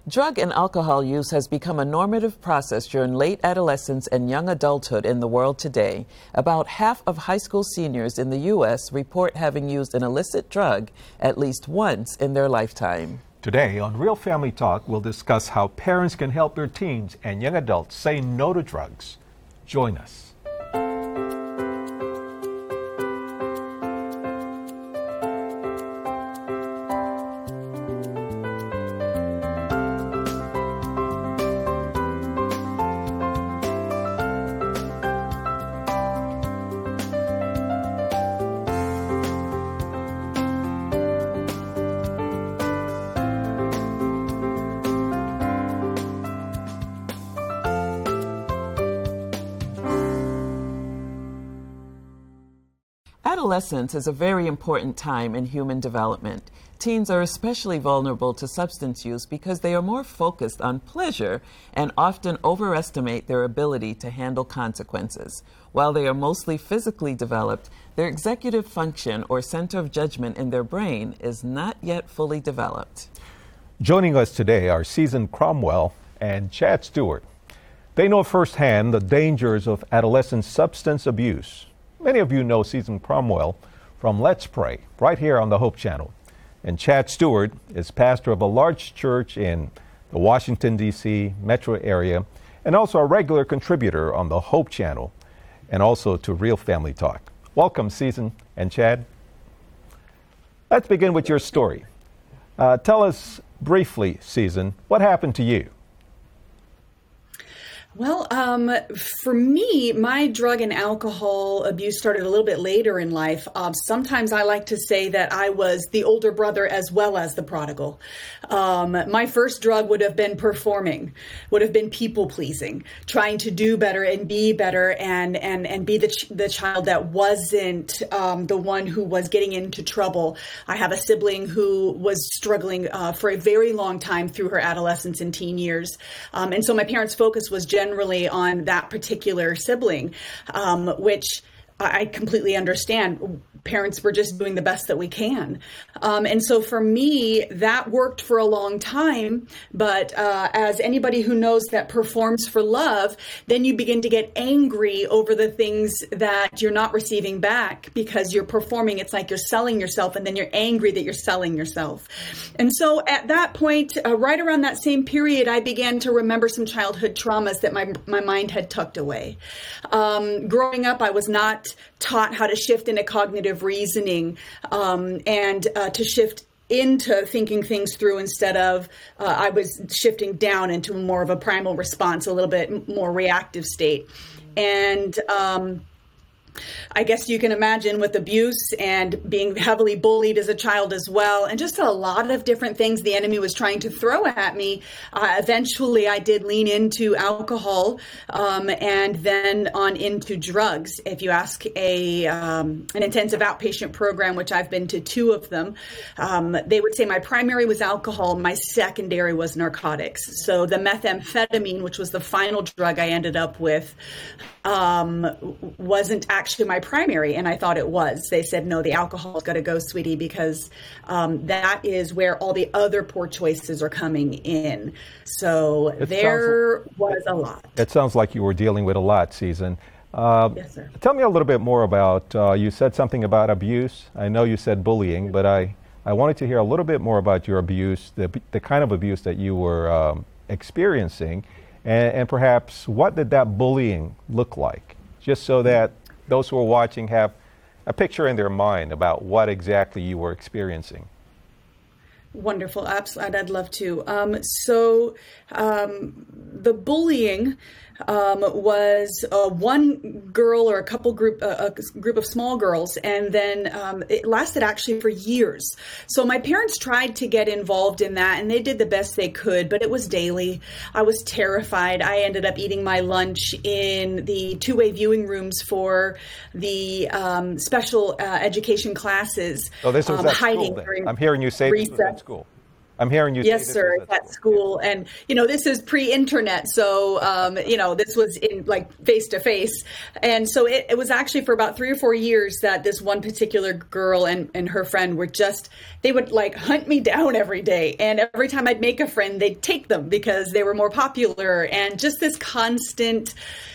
Drug and alcohol use has become a normative process during late adolescence and young adulthood in the world today. About half of high school seniors in the U.S. report having used an illicit drug at least once in their lifetime. Today on Real Family Talk, we'll discuss how parents can help their teens and young adults say no to drugs. Join us. Adolescence is a very important time in human development. Teens are especially vulnerable to substance use because they are more focused on pleasure and often overestimate their ability to handle consequences. While they are mostly physically developed, their executive function or center of judgment in their brain is not yet fully developed. Joining us today are Susan Cromwell and Chad Stewart. They know firsthand the dangers of adolescent substance abuse. Many of you know Susan Cromwell from Let's Pray, right here on the Hope Channel. And Chad Stewart is pastor of a large church in the Washington, D.C. metro area, and also a regular contributor on the Hope Channel, and also to Real Family Talk. Welcome, Susan and Chad. Let's begin with your story. Tell us briefly, Susan, what happened to you? Well, for me, my drug and alcohol abuse started a little bit later in life. Sometimes I like to say that I was the older brother as well as the prodigal. My first drug would have been performing, would have been people pleasing, trying to do better and be better and be the child that wasn't the one who was getting into trouble. I have a sibling who was struggling for a very long time through her adolescence and teen years. And so my parents' focus was generally on that particular sibling, which I completely understand. Parents were just doing the best that we can. And so for me, that worked for a long time. But as anybody who knows that performs for love, then you begin to get angry over the things that you're not receiving back because you're performing. It's like you're selling yourself, and then you're angry that you're selling yourself. And so at that point, right around that same period, I began to remember some childhood traumas that my mind had tucked away. Growing up, I was not taught how to shift into cognitive reasoning and to shift into thinking things through instead of I was shifting down into more of a primal response, a little bit more reactive state. And I guess you can imagine with abuse and being heavily bullied as a child as well, and just a lot of different things the enemy was trying to throw at me. Eventually, I did lean into alcohol and then on into drugs. If you ask an intensive outpatient program, which I've been to 2 of them, they would say my primary was alcohol, my secondary was narcotics. So the methamphetamine, which was the final drug I ended up with, wasn't actually my primary, and I thought it was. They said, no, the alcohol's got to go, sweetie, because that is where all the other poor choices are coming in. So there was a lot. It sounds like you were dealing with a lot, Susan. Yes, sir. Tell me a little bit more about, you said something about abuse. I know you said bullying, but I wanted to hear a little bit more about your abuse, the kind of abuse that you were experiencing. And perhaps what did that bullying look like? Just so that those who are watching have a picture in their mind about what exactly you were experiencing. Wonderful. Absolutely. I'd love to. The bullying was one girl or a group of small girls, and then it lasted actually for years. So my parents tried to get involved in that, and they did the best they could, but it was daily. I was terrified. I ended up eating my lunch in the two-way viewing rooms for the special education classes. Oh, this was at hiding school, during I'm hearing you say recess. this was at school. I'm hearing you say Yes, this sir. was It's at school. And, this is pre-internet. So, this was in like face to face. And so it was actually for about 3 or 4 years that this one particular girl and her friend were they would like hunt me down every day. And every time I'd make a friend, they'd take them because they were more popular. And just this constant,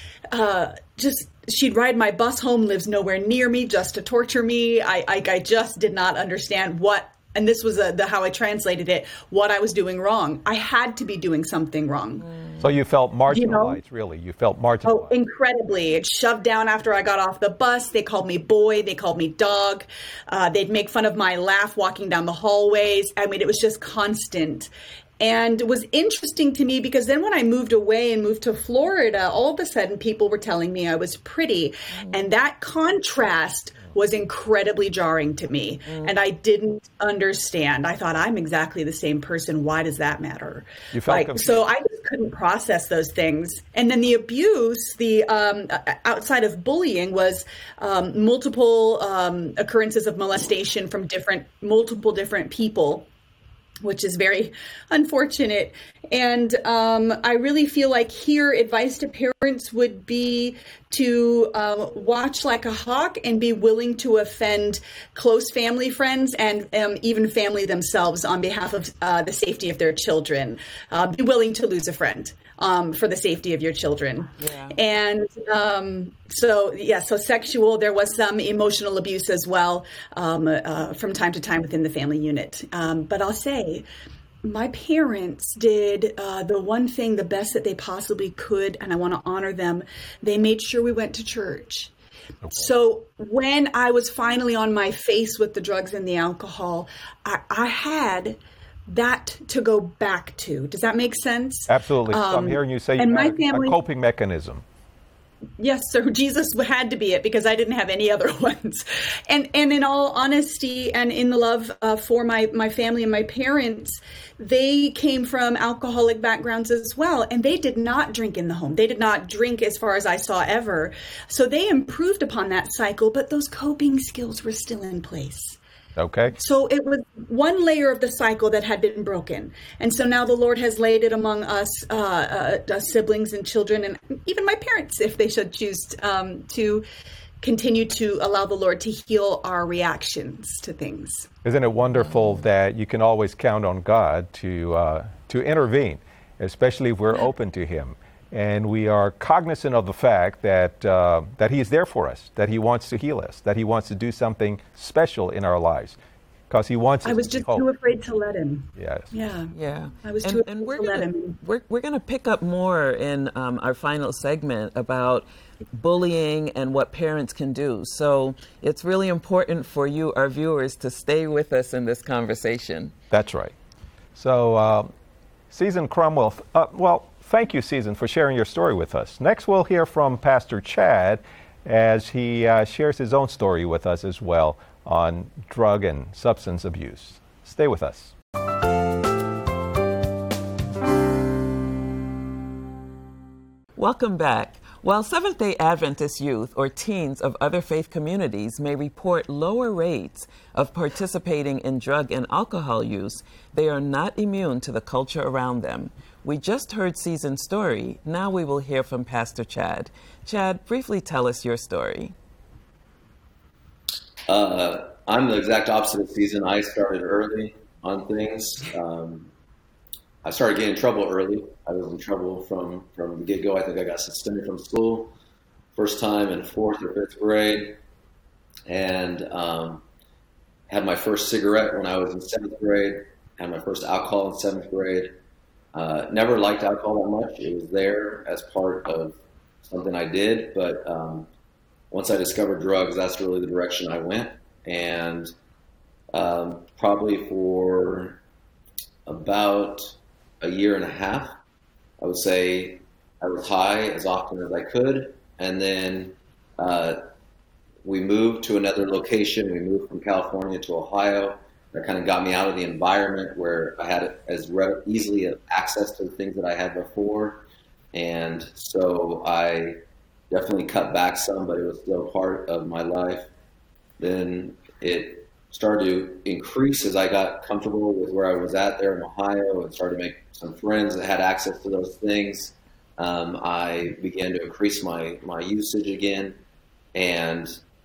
she'd ride my bus home, lives nowhere near me, just to torture me. I just did not understand and this was how I translated it, what I was doing wrong. I had to be doing something wrong. So you felt marginalized, really. You felt marginalized. Oh, incredibly. It's shoved down after I got off the bus. They called me boy. They called me dog. They'd make fun of my laugh walking down the hallways. I mean, it was just constant. And it was interesting to me because then when I moved away and moved to Florida, all of a sudden people were telling me I was pretty. And that contrast was incredibly jarring to me. And I didn't understand. I thought, I'm exactly the same person. Why does that matter? You felt confused. So I just couldn't process those things. And then the abuse, outside of bullying, was multiple occurrences of molestation from multiple different people, which is very unfortunate. And I really feel like here advice to parents would be to watch like a hawk and be willing to offend close family friends and even family themselves on behalf of the safety of their children. Be willing to lose a friend for the safety of your children. Yeah. And so sexual, there was some emotional abuse as well from time to time within the family unit. But I'll say, my parents did the one thing the best that they possibly could, and I want to honor them. They made sure we went to church. Okay. So when I was finally on my face with the drugs and the alcohol, I had that to go back to. Does that make sense? Absolutely. So I'm hearing you say you had a coping mechanism. Yes, sir. Jesus had to be it because I didn't have any other ones. And in all honesty and in the love for my family and my parents, they came from alcoholic backgrounds as well. And they did not drink in the home. They did not drink as far as I saw ever. So they improved upon that cycle, but those coping skills were still in place. Okay. So it was one layer of the cycle that had been broken. And so now the Lord has laid it among us, siblings and children, and even my parents, if they should choose to continue to allow the Lord to heal our reactions to things. Isn't it wonderful that you can always count on God to intervene, especially if we're open to Him? And we are cognizant of the fact that that He is there for us, that He wants to heal us, that He wants to do something special in our lives, because He wants us I was just too afraid to let Him. Yes. Yeah. I was too afraid to let Him. We're going to pick up more in our final segment about bullying and what parents can do. So it's really important for you, our viewers, to stay with us in this conversation. That's right. So, Season Cromwell, thank you, Season, for sharing your story with us. Next, we'll hear from Pastor Chad as he shares his own story with us as well on drug and substance abuse. Stay with us. Welcome back. While Seventh-day Adventist youth or teens of other faith communities may report lower rates of participating in drug and alcohol use, they are not immune to the culture around them. We just heard Season's story. Now we will hear from Pastor Chad. Chad, briefly tell us your story. I'm the exact opposite of Season. I started early on things. I started getting in trouble early. I was in trouble from the get-go. I think I got suspended from school first time in 4th or 5th grade, and had my first cigarette when I was in 7th grade, had my first alcohol in 7th grade. Never liked alcohol that much. It was there as part of something I did, but once I discovered drugs, that's really the direction I went. And probably for about a year and a half, I would say I was high as often as I could. And then we moved to another location. We moved from California to Ohio. That kind of got me out of the environment where I had as easily access to the things that I had before. And so I definitely cut back some, but it was still part of my life. Then it started to increase as I got comfortable with where I was at there in Ohio and started to make some friends that had access to those things. I began to increase my usage again, and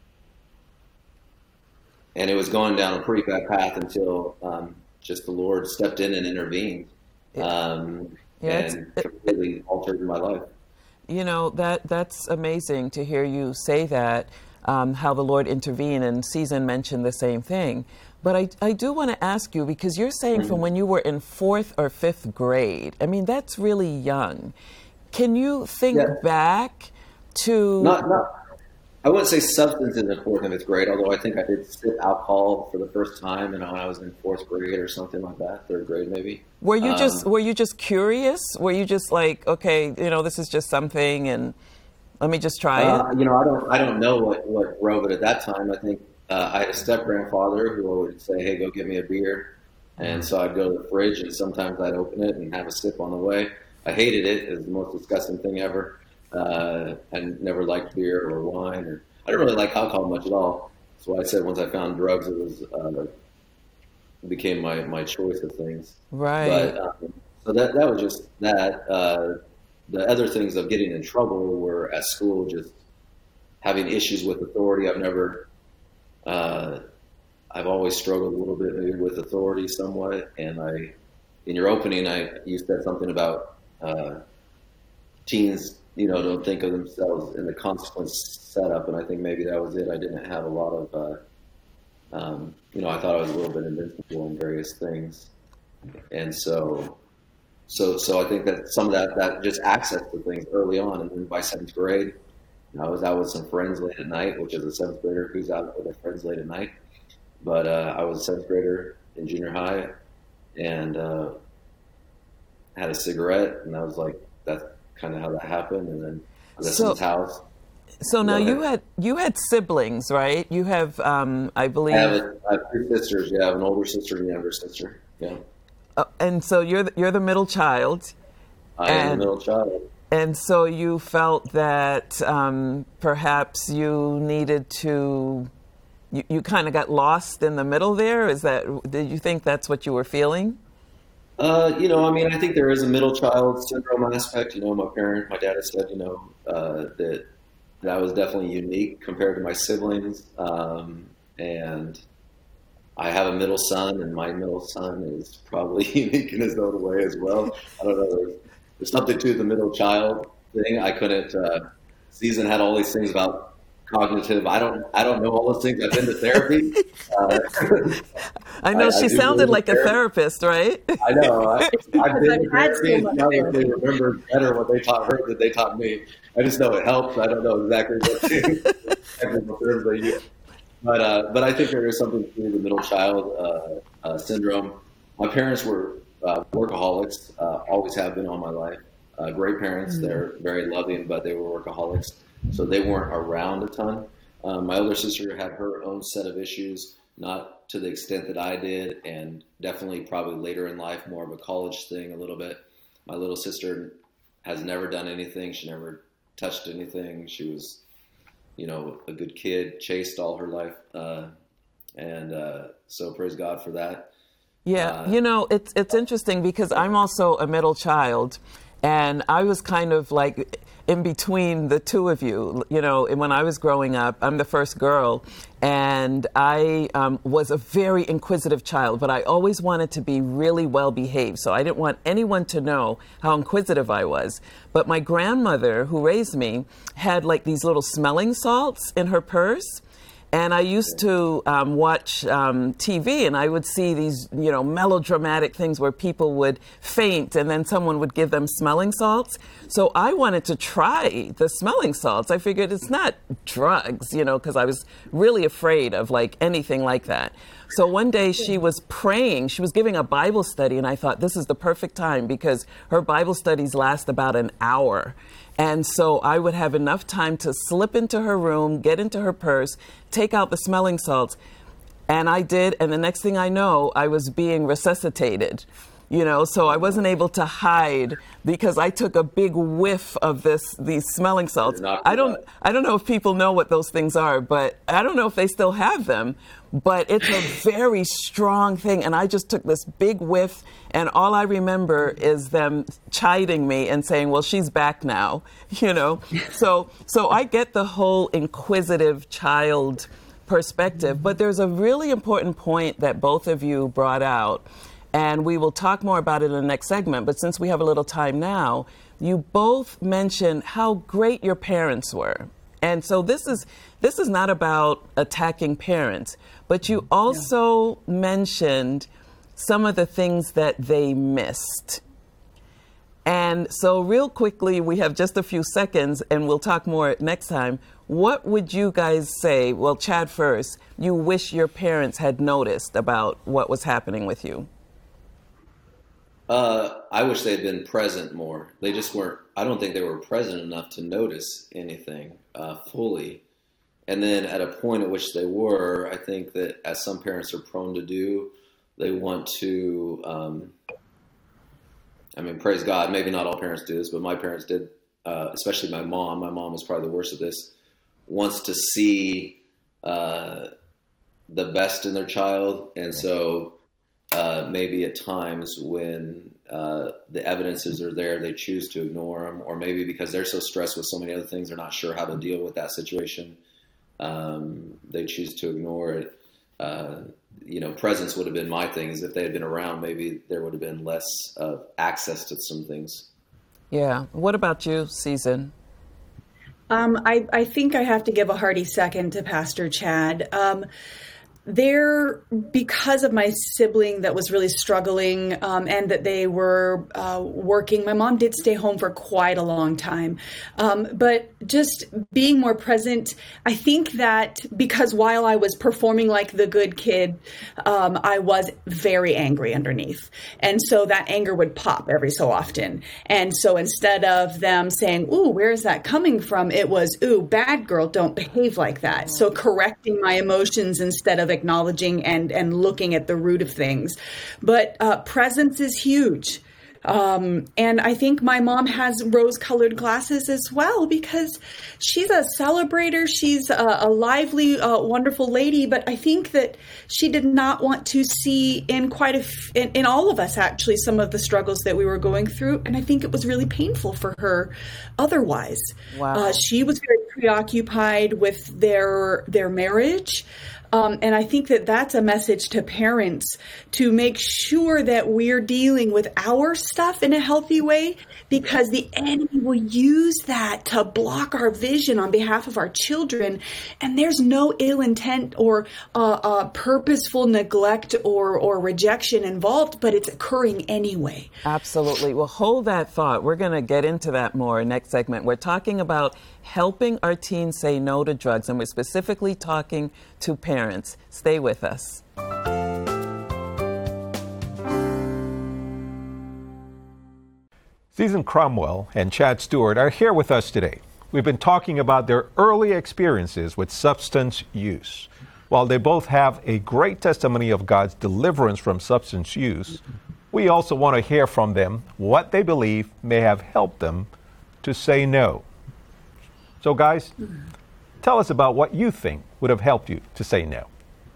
it was going down a pretty bad path until just the Lord stepped in and intervened, and completely altered my life. You know, that's amazing to hear you say that, how the Lord intervened, and Susan mentioned the same thing. But I do want to ask you, because you're saying from when you were in 4th or 5th grade, I mean, that's really young. Can you think back to... Not, I wouldn't say substance in the 4th and 5th grade, although I think I did sip alcohol for the first time, when I was in 4th grade or something like that, 3rd grade maybe. Were you just curious? Were you just like, okay, this is just something, and let me just try it? I don't know what drove it at that time. I think I had a step-grandfather who would say, hey, go get me a beer. And so I'd go to the fridge, and sometimes I'd open it and have a sip on the way. I hated it. It was the most disgusting thing ever. I never liked beer or wine, or I didn't really like alcohol much at all. That's why I said once I found drugs, it became my choice of things. Right. But so that was just that. The other things of getting in trouble were at school, just having issues with authority. I've always struggled a little bit maybe with authority somewhat. And in your opening, you said something about teens, don't think of themselves in the consequence setup. And I think maybe that was it. I didn't have a lot of, I thought I was a little bit invincible in various things. And so I think that some of that just access to things early on. And then by 7th grade, I was out with some friends late at night, which is a 7th grader who's out with their friends late at night. But I was a 7th grader in junior high, and had a cigarette, and I was like, that's kind of how that happened. And then I was at his house. So now you had siblings, right? You have, I believe. I have 3 sisters. Yeah, I have an older sister and a younger sister. Yeah. And so you're the middle child. I am the middle child. And so you felt that perhaps you needed to. You kind of got lost in the middle there. Did you think that's what you were feeling? I think there is a middle child syndrome aspect. My dad has said, that I was definitely unique compared to my siblings. And I have a middle son, and my middle son is probably unique in his own way as well. I don't know. There's something to the middle child thing. I couldn't. Susan had all these things about cognitive. I don't know all those things. I've been to therapy. I know she sounded like a therapist, right? I know. I've been to therapy, and probably remember better what they taught her than they taught me. I just know it helps. I don't know exactly what technical terms they use. But I think there is something to the middle child syndrome. My parents were workaholics, always have been all my life. Great parents. They're very loving, but they were workaholics. So they weren't around a ton. My older sister had her own set of issues, not to the extent that I did, and definitely probably later in life, more of a college thing a little bit. My little sister has never done anything. She never touched anything. She was, a good kid, chaste all her life. So praise God for that. Yeah, it's interesting because I'm also a middle child, and I was kind of like in between the two of you. When I was growing up, I'm the first girl, and I was a very inquisitive child, but I always wanted to be really well behaved. So I didn't want anyone to know how inquisitive I was. But my grandmother, who raised me, had like these little smelling salts in her purse. And I used to watch TV, and I would see these, melodramatic things where people would faint and then someone would give them smelling salts. So I wanted to try the smelling salts. I figured it's not drugs, because I was really afraid of like anything like that. So one day she was praying, she was giving a Bible study, and I thought this is the perfect time because her Bible studies last about an hour. And so I would have enough time to slip into her room, get into her purse, take out the smelling salts. And I did. And the next thing I know, I was being resuscitated. So I wasn't able to hide because I took a big whiff of these smelling salts. I don't know if people know what those things are, but I don't know if they still have them, but it's a very strong thing. And I just took this big whiff, and all I remember is them chiding me and saying, well, she's back now, So I get the whole inquisitive child perspective, but there's a really important point that both of you brought out. And we will talk more about it in the next segment. But since we have a little time now, you both mentioned how great your parents were. And so this is not about attacking parents, but you also mentioned some of the things that they missed. And so real quickly, we have just a few seconds and we'll talk more next time. What would you guys say? Well, Chad first, you wish your parents had noticed about what was happening with you? I wish they had been present more. They just weren't. I don't think they were present enough to notice anything fully. And then at a point at which they were, I think that as some parents are prone to do, they want to, praise God, maybe not all parents do this, but my parents did, especially my mom. My mom was probably the worst at this, wants to see the best in their child. And so maybe at times when the evidences are there, they choose to ignore them, or maybe because they're so stressed with so many other things, they're not sure how to deal with that situation. They choose to ignore it. Presence would have been my thing, is if they had been around, maybe there would have been less access to some things. Yeah. What about you, Susan? I think I have to give a hearty second to Pastor Chad. Because of my sibling that was really struggling and that they were working, my mom did stay home for quite a long time. But just being more present, I think that because while I was performing like the good kid, I was very angry underneath. And so that anger would pop every so often. And so instead of them saying, ooh, where is that coming from? It was, ooh, bad girl, don't behave like that. So correcting my emotions instead of acknowledging and looking at the root of things. But presence is huge. And I think my mom has rose-colored glasses as well, because she's a celebrator. She's a lively, wonderful lady. But I think that she did not want to see in in all of us, actually, some of the struggles that we were going through. And I think it was really painful for her otherwise. Wow. She was very preoccupied with their marriage. And I think that that's a message to parents to make sure that we're dealing with our stuff in a healthy way, because the enemy will use that to block our vision on behalf of our children. And there's no ill intent or purposeful neglect or rejection involved, but it's occurring anyway. Absolutely. Well, hold that thought. We're going to get into that more next segment. We're talking about helping our teens say no to drugs, and we're specifically talking to parents. Stay with us. Susan Cromwell and Chad Stewart are here with us today. We've been talking about their early experiences with substance use. While they both have a great testimony of God's deliverance from substance use, we also want to hear from them what they believe may have helped them to say no. So guys, tell us about what you think would have helped you to say no.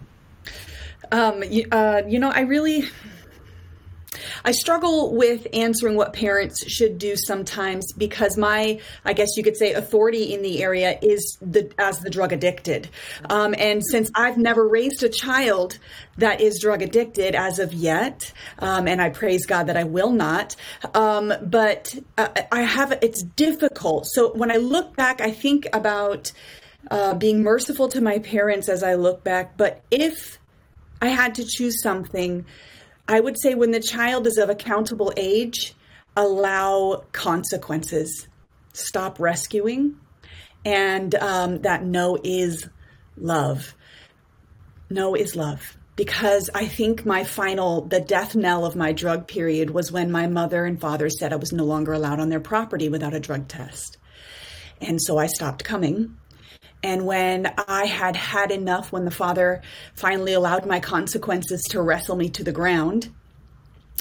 I struggle with answering what parents should do sometimes, because I guess you could say, authority in the area is as the drug addicted. And since I've never raised a child that is drug addicted as of yet, and I praise God that I will not, but it's difficult. So when I look back, I think about being merciful to my parents as I look back. But if I had to choose something, I would say when the child is of accountable age, allow consequences. Stop rescuing. And that no is love. No is love. Because I think the death knell of my drug period was when my mother and father said I was no longer allowed on their property without a drug test. And so I stopped coming. And when I had had enough, when the Father finally allowed my consequences to wrestle me to the ground,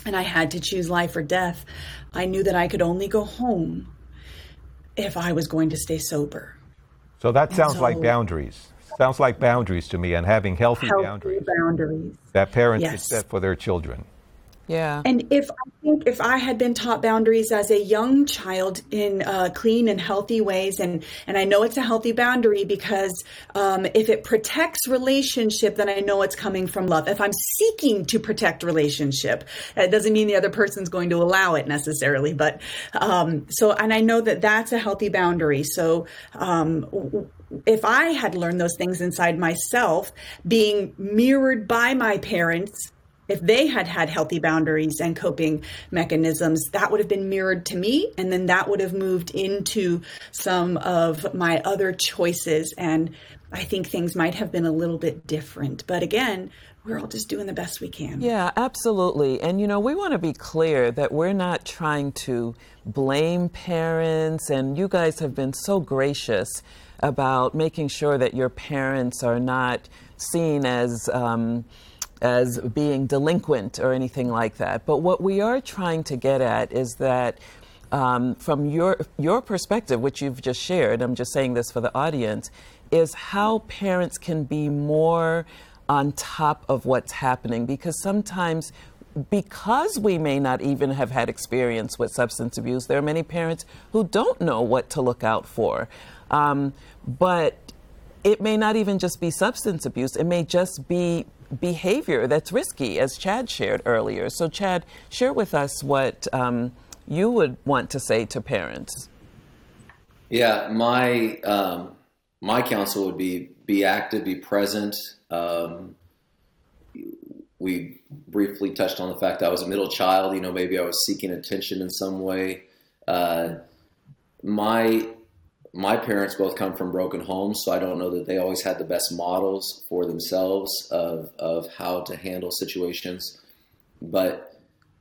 and I had to choose life or death, I knew that I could only go home if I was going to stay sober. So that sounds like boundaries. Sounds like boundaries to me, and having healthy boundaries that parents should set for their children. Yeah. And if I had been taught boundaries as a young child in clean and healthy ways, and I know it's a healthy boundary because if it protects relationship, then I know it's coming from love. If I'm seeking to protect relationship, it doesn't mean the other person's going to allow it necessarily. But and I know that that's a healthy boundary. So if I had learned those things inside myself, being mirrored by my parents, if they had had healthy boundaries and coping mechanisms, that would have been mirrored to me. And then that would have moved into some of my other choices. And I think things might have been a little bit different. But again, we're all just doing the best we can. Yeah, absolutely. And, we want to be clear that we're not trying to blame parents. And you guys have been so gracious about making sure that your parents are not seen as being delinquent or anything like that. But what we are trying to get at is that from your perspective, which you've just shared, I'm just saying this for the audience, is how parents can be more on top of what's happening. Because sometimes, because we may not even have had experience with substance abuse, there are many parents who don't know what to look out for. But it may not even just be substance abuse. It may just be behavior that's risky, as Chad shared earlier. So Chad, share with us what you would want to say to parents. Yeah, my counsel would be active, be present. We briefly touched on the fact that I was a middle child. Maybe I was seeking attention in some way. My parents both come from broken homes, so I don't know that they always had the best models for themselves of how to handle situations. But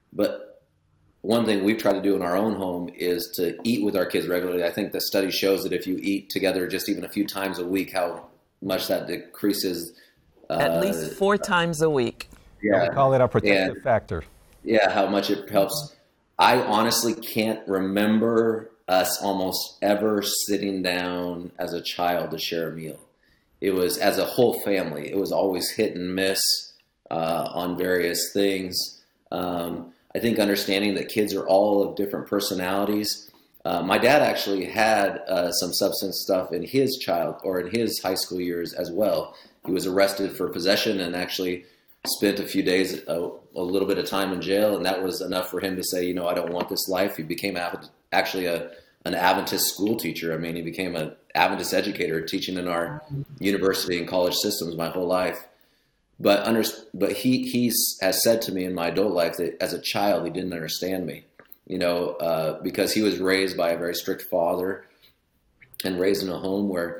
one thing we've tried to do in our own home is to eat with our kids regularly. I think the study shows that if you eat together just even a few times a week, how much that decreases. At least 4 times a week. Yeah, we call it a protective factor. Yeah, how much it helps. I honestly can't remember us almost ever sitting down as a child to share a meal. It was, as a whole family, it was always hit and miss on various things. I think understanding that kids are all of different personalities. My dad actually had some substance stuff in his high school years as well. He was arrested for possession and actually spent a few days, a little bit of time in jail, and that was enough for him to say, I don't want this life. He became actually an Adventist school teacher. I mean, he became an Adventist educator, teaching in our university and college systems my whole life. But he has said to me in my adult life that as a child he didn't understand me, because he was raised by a very strict father and raised in a home where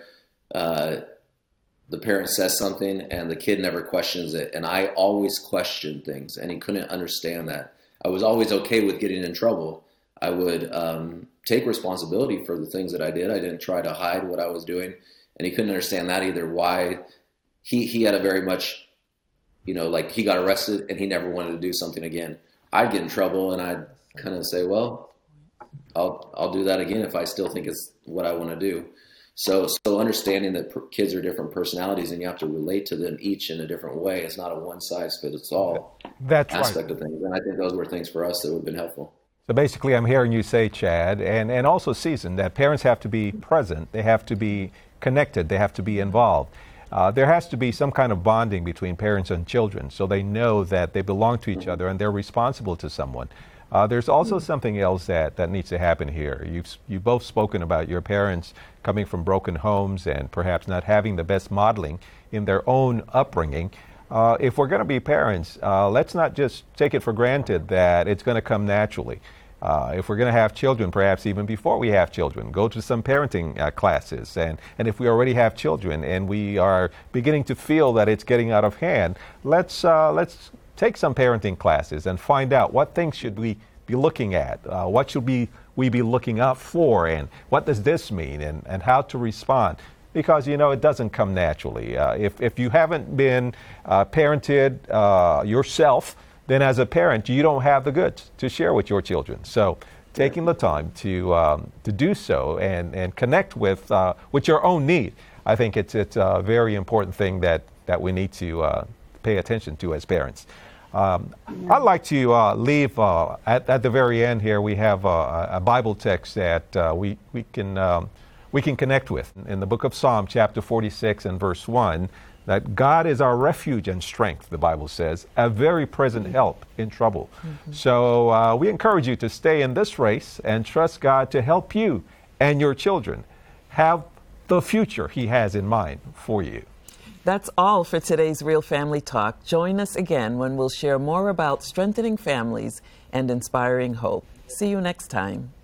the parent says something and the kid never questions it. And I always questioned things, and he couldn't understand that. I was always okay with getting in trouble. I would take responsibility for the things that I did. I didn't try to hide what I was doing, and he couldn't understand that either. Why he had a very much, like he got arrested and he never wanted to do something again. I'd get in trouble and I'd kind of say, well, I'll do that again if I still think it's what I want to do. So understanding that kids are different personalities and you have to relate to them each in a different way. It's not a one-size-fits-all aspect of things. And I think those were things for us that would have been helpful. So basically, I'm hearing you say, Chad, and also Susan, that parents have to be present. They have to be connected. They have to be involved. There has to be some kind of bonding between parents and children so they know that they belong to each other and they're responsible to someone. There's also something else that needs to happen here. You've both spoken about your parents coming from broken homes and perhaps not having the best modeling in their own upbringing. If we're going to be parents, let's not just take it for granted that it's going to come naturally. If we're going to have children, perhaps even before we have children, go to some parenting classes. And if we already have children and we are beginning to feel that it's getting out of hand, let's take some parenting classes and find out what things should we be looking at, what should we be looking out for, and what does this mean, and how to respond. Because, it doesn't come naturally. If you haven't been parented yourself, then as a parent, you don't have the goods to share with your children. So taking the time to do so and connect with your own need, I think it's a very important thing that we need to pay attention to as parents. I'd like to leave at the very end here. We have a Bible text that we can connect with in the book of Psalm, chapter 46 and verse 1. That God is our refuge and strength, the Bible says, a very present help in trouble. Mm-hmm. So we encourage you to stay in this race and trust God to help you and your children have the future He has in mind for you. That's all for today's Real Family Talk. Join us again when we'll share more about strengthening families and inspiring hope. See you next time.